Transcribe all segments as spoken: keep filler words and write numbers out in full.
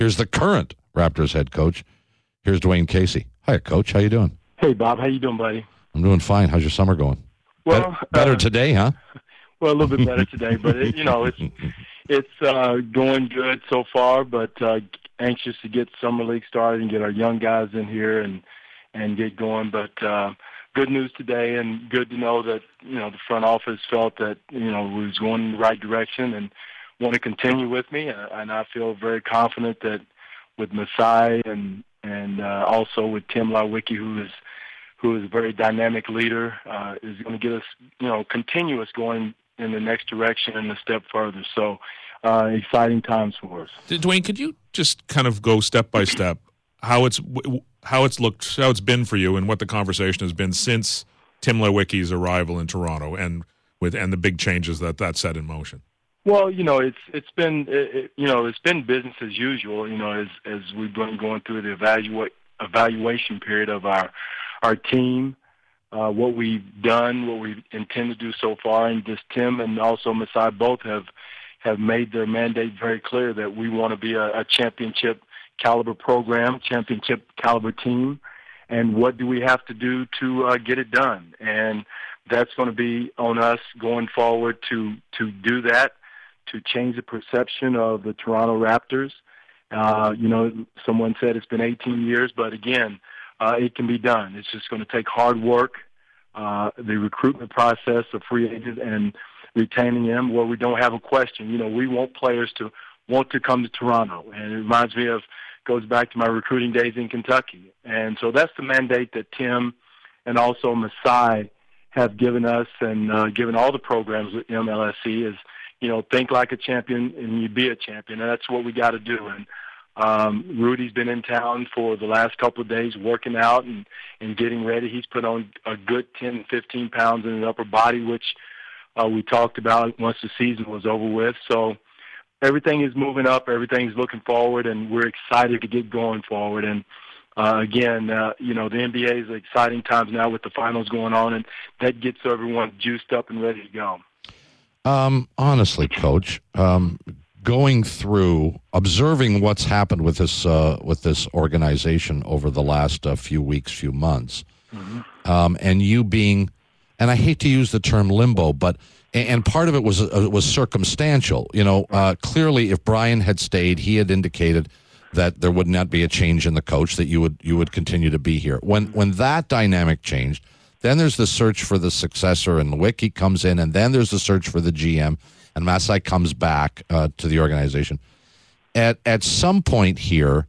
Here's the current Raptors head coach. Here's Dwayne Casey. Hi, Coach. How you doing? Hey, Bob. How you doing, buddy? I'm doing fine. How's your summer going? Well, Be- better uh, today, huh? Well, a little bit better today, but it, you know, it's it's uh, going good so far. But uh, anxious to get summer league started and get our young guys in here and and get going. But uh, good news today, and good to know that you know the front office felt that you know we was going in the right direction and want to continue with me. And I feel very confident that with Masai and and uh, also with Tim Lawicki, who is who is a very dynamic leader, uh, is going to get us, you know, continue us going in the next direction and a step further. So, uh, exciting times for us. Dwayne, could you just kind of go step by step how it's how it's looked, how it's been for you, and what the conversation has been since Tim Lawicki's arrival in Toronto, and with and the big changes that that set in motion? Well, you know, it's it's been it, you know it's been business as usual. You know, as as we've been going through the evaluate evaluation period of our our team, uh, what we've done, what we intend to do so far, and just Tim and also Masai both have have made their mandate very clear that we want to be a, a championship caliber program, championship caliber team, and what do we have to do to uh, get it done? And that's going to be on us going forward to to do that, to change the perception of the Toronto Raptors. Uh, you know, someone said it's been eighteen years, but again, uh, it can be done. It's just going to take hard work, uh, the recruitment process of free agents and retaining them where we don't have a question. You know, we want players to want to come to Toronto, and it reminds me of, goes back to my recruiting days in Kentucky. And so that's the mandate that Tim and also Masai have given us and uh, given all the programs with M L S C is, you know, think like a champion and you be a champion. And that's what we got to do. And um, Rudy's been in town for the last couple of days working out and, and getting ready. He's put on a good ten, fifteen pounds in his upper body, which uh, we talked about once the season was over with. So everything is moving up. Everything's looking forward, and we're excited to get going forward. And uh, again, uh, you know, the N B A is exciting times now with the finals going on, and that gets everyone juiced up and ready to go. Um, honestly, Coach, um, going through, observing what's happened with this uh, with this organization over the last uh, few weeks, few months, mm-hmm. um, and you being, and I hate to use the term limbo, but and part of it was uh, was circumstantial. You know, uh, clearly, if Brian had stayed, he had indicated that there would not be a change in the coach, that you would you would continue to be here. When when that dynamic changed, then there's the search for the successor, and Lawicki comes in, and then there's the search for the G M, and Masai comes back uh, to the organization. At at some point here,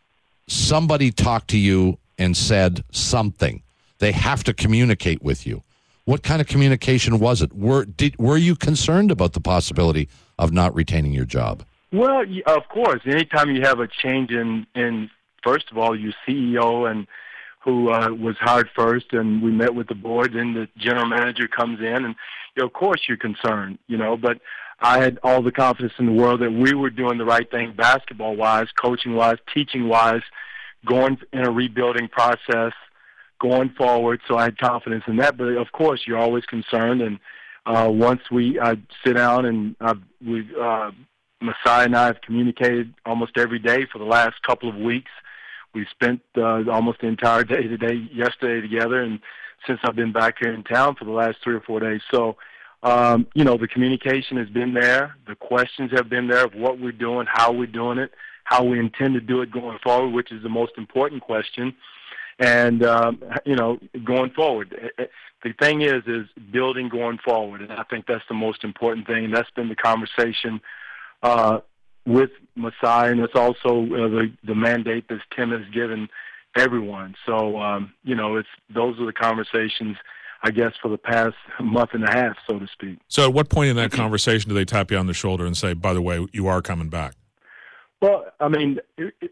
somebody talked to you and said something. They have to communicate with you. What kind of communication was it? Were did were you concerned about the possibility of not retaining your job? Well, of course. Anytime you have a change in, in first of all, your C E O and who uh, was hired first, and we met with the board, then the general manager comes in, and you know, of course you're concerned, you know, but I had all the confidence in the world that we were doing the right thing basketball-wise, coaching-wise, teaching-wise, going in a rebuilding process, going forward, so I had confidence in that. But, of course, you're always concerned, and uh, once we uh, sit down and uh, we, uh, Masai and I have communicated almost every day for the last couple of weeks. We spent uh, almost the entire day today, yesterday together, and since I've been back here in town for the last three or four days. So, um, you know, the communication has been there. The questions have been there of what we're doing, how we're doing it, how we intend to do it going forward, which is the most important question. And, um, you know, going forward, the thing is, is building going forward. And I think that's the most important thing. And that's been the conversation uh, with Masai, and it's also uh, the, the mandate that Tim has given everyone. So, um, you know, it's those are the conversations, I guess, for the past month and a half, so to speak. So at what point in that conversation do they tap you on the shoulder and say, by the way, you are coming back? Well, I mean, it, it,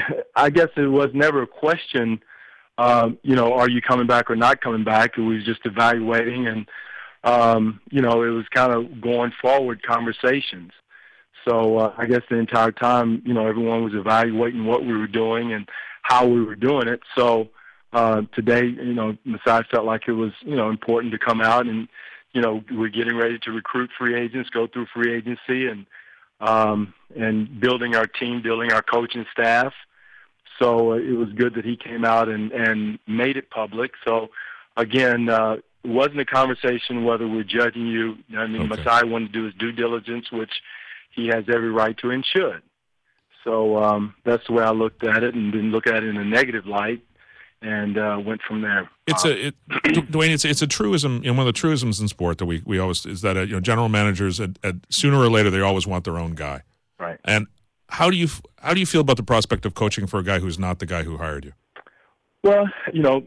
I guess it was never a question, um, you know, are you coming back or not coming back? It was just evaluating, and, um, you know, it was kind of going forward conversations. So uh, I guess the entire time, you know, everyone was evaluating what we were doing and how we were doing it. So uh, today, you know, Masai felt like it was, you know, important to come out and, you know, we're getting ready to recruit free agents, go through free agency, and um, and building our team, building our coaching staff. So uh, it was good that he came out and, and made it public. So, again, uh, it wasn't a conversation whether we're judging you. I mean, Okay. Masai wanted to do his due diligence, which he has every right to and should. So um, that's the way I looked at it, and didn't look at it in a negative light, and uh, went from there. It's a it, Dwayne. It's it's a truism. You know, one of the truisms in sport that we, we always is that uh, you know general managers at, at sooner or later they always want their own guy. Right. And how do you how do you feel about the prospect of coaching for a guy who's not the guy who hired you? Well, you know,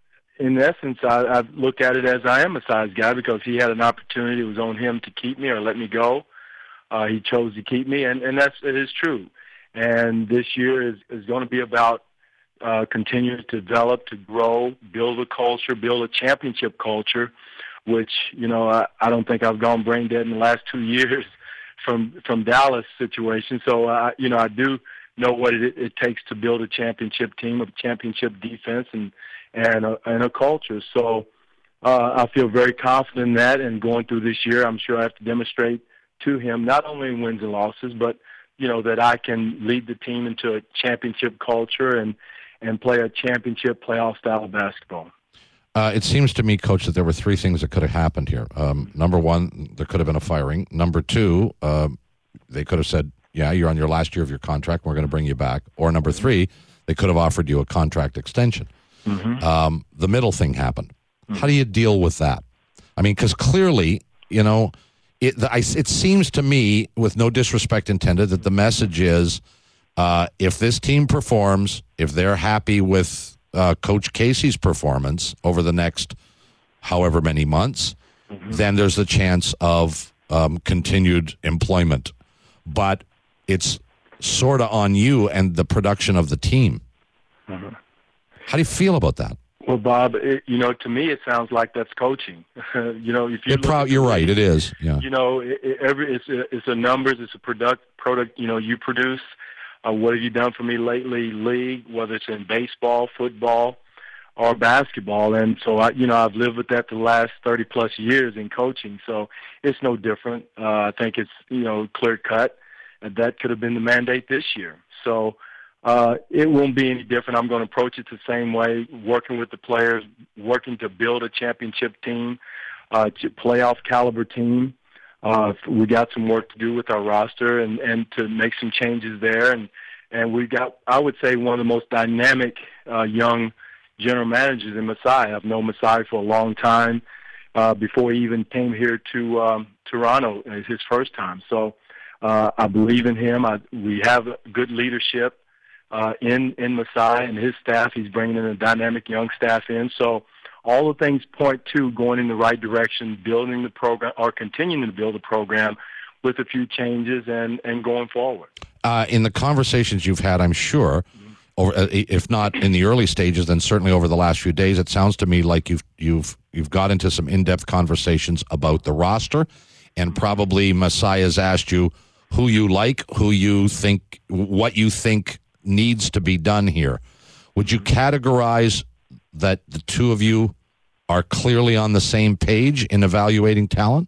in essence, I, I look at it as I am a size guy because he had an opportunity. It was on him to keep me or let me go. Uh, he chose to keep me, and, and that's it is true. And this year is, is going to be about uh, continuing to develop, to grow, build a culture, build a championship culture, which, you know, I, I don't think I've gone brain dead in the last two years from from Dallas situation. So, uh, you know, I do know what it, it takes to build a championship team, a championship defense, and and a, and a culture. So uh, I feel very confident in that. And going through this year, I'm sure I have to demonstrate to him not only in wins and losses, but you know that I can lead the team into a championship culture and and play a championship playoff style of basketball. Uh, it seems to me, Coach, that there were three things that could have happened here. Um, number one, there could have been a firing. Number two, uh, they could have said, yeah, you're on your last year of your contract, we're going to bring you back. Or number three, they could have offered you a contract extension. Mm-hmm. Um, the middle thing happened. Mm-hmm. How do you deal with that? I mean, because clearly, you know, it, the, I, it seems to me, with no disrespect intended, that the message is uh, if this team performs, if they're happy with Uh, Coach Casey's performance over the next however many months, mm-hmm. then there's a chance of um, continued employment. But it's sort of on you and the production of the team. Mm-hmm. How do you feel about that? Well, Bob, it, you know, to me it sounds like that's coaching. you know, if you it pro- you're right, it is. Yeah. You know, it, it, every it's a, it's a numbers, it's a product product. You know, you produce. Uh, what have you done for me lately, league, whether it's in baseball, football, or basketball? And so, I, you know, I've lived with that the last thirty plus years in coaching. So it's no different. Uh, I think it's, you know, clear cut. And that could have been the mandate this year. So uh, it won't be any different. I'm going to approach it the same way, working with the players, working to build a championship team, uh, playoff caliber team. Uh, we got some work to do with our roster and, and to make some changes there. And, and we got, I would say, one of the most dynamic uh, young general managers in Masai. I've known Masai for a long time uh, before he even came here to um, Toronto. It's his first time. So uh, I believe in him. I, we have good leadership uh, in, in Masai and his staff. He's bringing in a dynamic young staff in. So all the things point to going in the right direction, building the program or continuing to build the program with a few changes and, and going forward. Uh, in the conversations you've had, I'm sure, mm-hmm. over, uh, if not in the early stages, then certainly over the last few days, it sounds to me like you've you've you've got into some in-depth conversations about the roster, and probably Masai has asked you who you like, who you think, what you think needs to be done here. Would you categorize that the two of you are clearly on the same page in evaluating talent?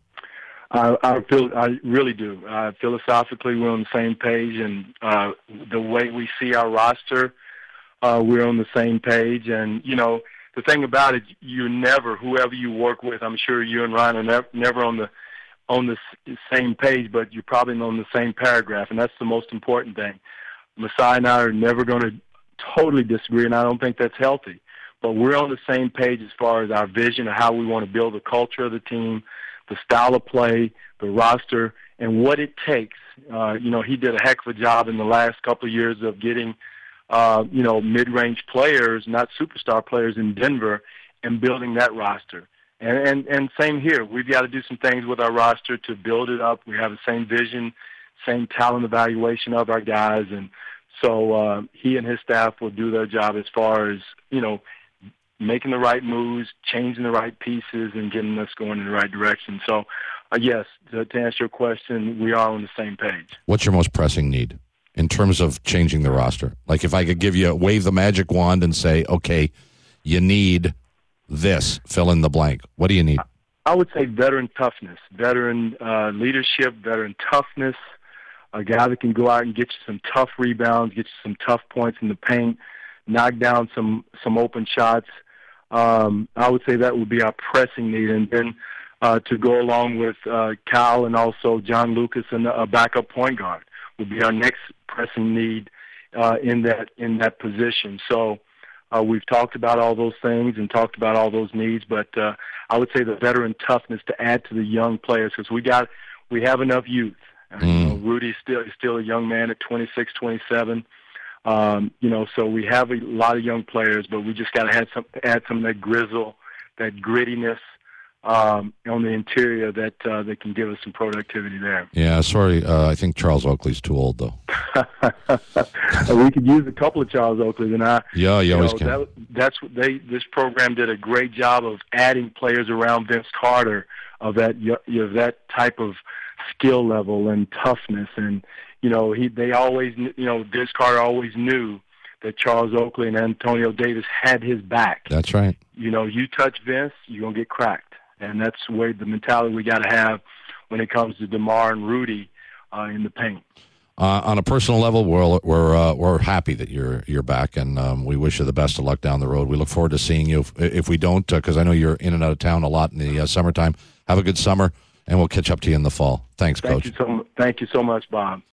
I, I feel I really do. Uh, philosophically, we're on the same page, and uh, the way we see our roster, uh, we're on the same page. And you know, the thing about it, you never, whoever you work with, I'm sure you and Ryan are never, never on the on the same page, but you're probably on the same paragraph, and that's the most important thing. Masai and I are never going to totally disagree, and I don't think that's healthy. But we're on the same page as far as our vision of how we want to build the culture of the team, the style of play, the roster, and what it takes. Uh, you know, he did a heck of a job in the last couple of years of getting, uh, you know, mid-range players, not superstar players in Denver, and building that roster. And, and, and same here. We've got to do some things with our roster to build it up. We have the same vision, same talent evaluation of our guys. And so uh, he and his staff will do their job as far as, you know, making the right moves, changing the right pieces, and getting us going in the right direction. So, uh, yes, to, to answer your question, we are on the same page. What's your most pressing need in terms of changing the roster? Like if I could give you, wave the magic wand and say, okay, you need this, fill in the blank. What do you need? I would say veteran toughness, veteran uh, leadership, veteran toughness, a guy that can go out and get you some tough rebounds, get you some tough points in the paint, knock down some some open shots. Um, I would say that would be our pressing need, and then uh, to go along with uh, Kyle and also John Lucas and a backup point guard would be our next pressing need uh, in that in that position. So uh, we've talked about all those things and talked about all those needs, but uh, I would say the veteran toughness to add to the young players, because we got we have enough youth. Mm. You know, Rudy's still is still a young man at twenty-six, twenty-seven. Um, you know, so we have a lot of young players, but we just got to add some, add some of that grizzle, that grittiness um, on the interior that uh, that can give us some productivity there. Yeah, sorry, uh, I think Charles Oakley's too old, though. We could use a couple of Charles Oakleys, and I. Yeah, you, you always know, can. That, that's what they. This program did a great job of adding players around Vince Carter of that, you know, that type of skill level and toughness. And you know, he they always, you know, Vince Carter always knew that Charles Oakley and Antonio Davis had his back. That's right. You know, you touch Vince, you're gonna get cracked, and that's the way the mentality we got to have when it comes to DeMar and Rudy uh, in the paint. Uh, on a personal level, we're we're uh, we're happy that you're you're back, and um, we wish you the best of luck down the road. We look forward to seeing you. If, if we don't, because uh, I know you're in and out of town a lot in the uh, summertime. Have a good summer, and we'll catch up to you in the fall. Thanks, thank Coach. You so, thank you so much, Bob.